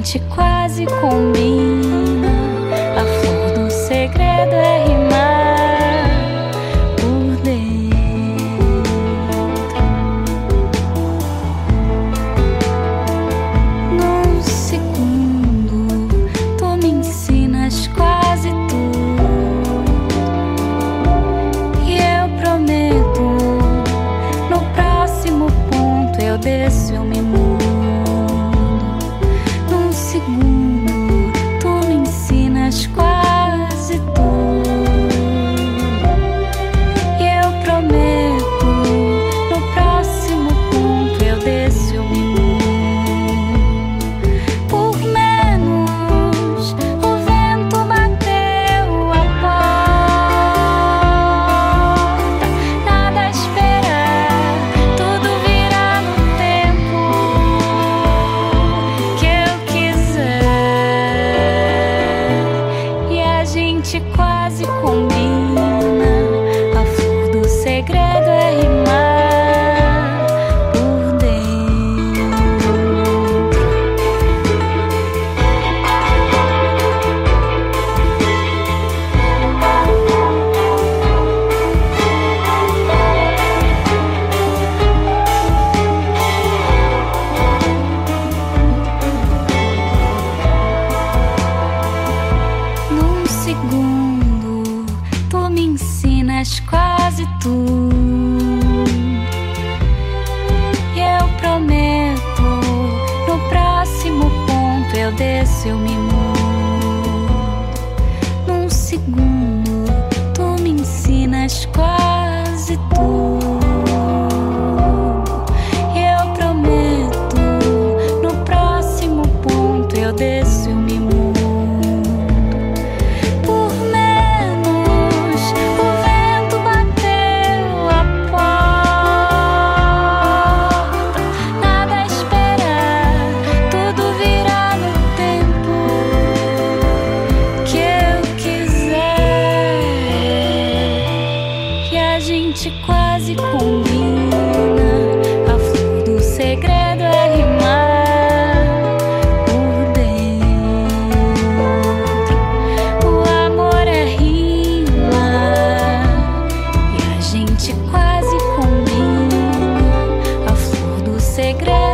gente quase combina. A flor do segredo é rimar por dentro. Num segundo, tu me ensinas quase tudo. E eu prometo, no próximo ponto eu desço, eu me mudo. Num segundo, tu me ensinas quase tudo. E eu prometo, no próximo ponto eu desço, eu me mudo. Por menos, o vento bateu a porta. Nada a esperar, tudo virá no tempo que eu quiser. E a gente quase combina. A flor do segredo é rimar por dentro. Num segundo, tu me ensinas quase tudo. E eu prometo, no próximo ponto eu desço, eu me mudo. Num segundo, tu me ensinas quase tudo. E eu prometo, no próximo ponto eu desço, eu me mudo. Por menos, o vento bateu a porta. Nada a esperar, tudo virá no tempo que eu quiser. E a gente quase combina. A flor do segredo é rimar por dentro. O amor é rima. E a gente quase combina. A flor do segredo